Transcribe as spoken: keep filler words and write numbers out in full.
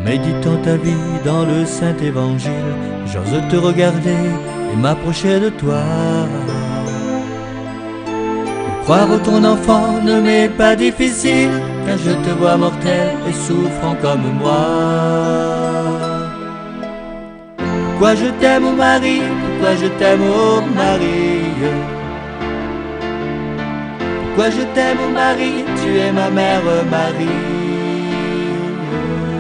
méditant ta vie dans le Saint-Évangile, j'ose te regarder et m'approcher de toi. Croire au ton enfant ne m'est pas difficile, car je te vois mortel et souffrant comme moi. Pourquoi je t'aime, ô Marie, pourquoi je t'aime, ô Marie? Pourquoi je t'aime, ô Marie, tu es ma mère Marie.